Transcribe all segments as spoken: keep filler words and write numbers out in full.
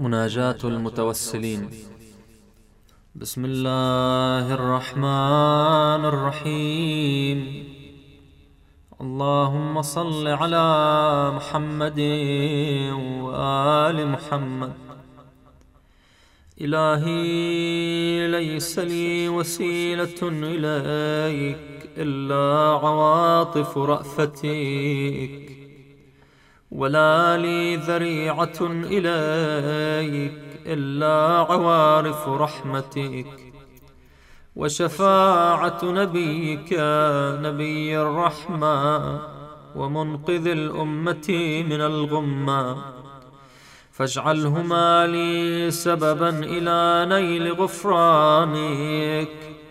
مناجاة المتوسلين. بسم الله الرحمن الرحيم. اللهم صل على محمد وآل محمد. إلهي ليس لي وسيلة إليك إلا عواطف رأفتك، ولا لي ذريعة إليك إلا عوارف رحمتك، وشفاعة نبيك نبي الرحمة ومنقذ الأمة من الغمة، فاجعلهما لي سببا إلى نيل غفرانك،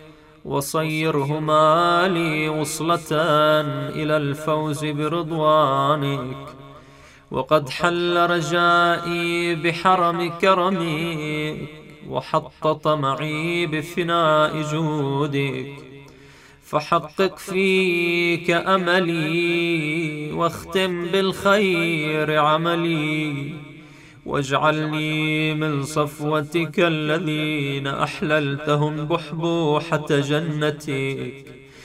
وصيرهما لي وصلة إلى الفوز برضوانك. وقد حل رجائي بحرم كرمك، وحط طمعي بفناء جودك، فحقق فيك أملي، واختم بالخير عملي، واجعلني من صفوتك الذين أحللتهم بحبوحة جنتك،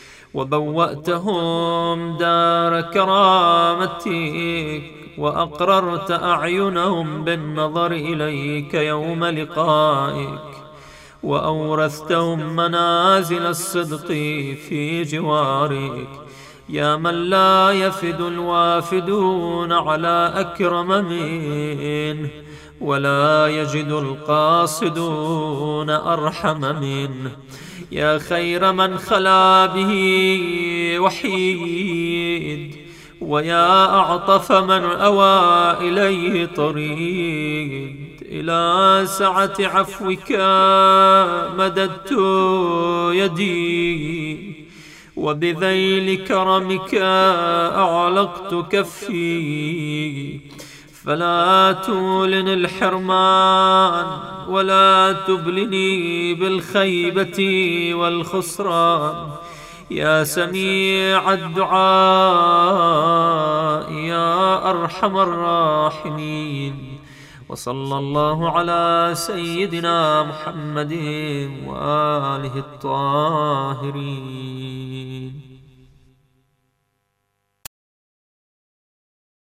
وبوأتهم دار كرامتك، وأقررت أعينهم بالنظر إليك يوم لقائك، وأورثتهم منازل الصدق في جوارك، يا من لا يفد الوافدون على أكرم منه، ولا يجد القاصدون أرحم منه، يا خير من خلا به وحيد، ويا أعطف من أوى إليه طريد. إلى سعة عفوك مددت يدي، وبذيل كرمك أعلقت كفي، فلا تولن الحرمان، ولا تبلني بالخيبة والخسران، يا سميع الدعاء يا أرحم الراحمين. وصلى الله على سيدنا محمد وآله الطاهرين.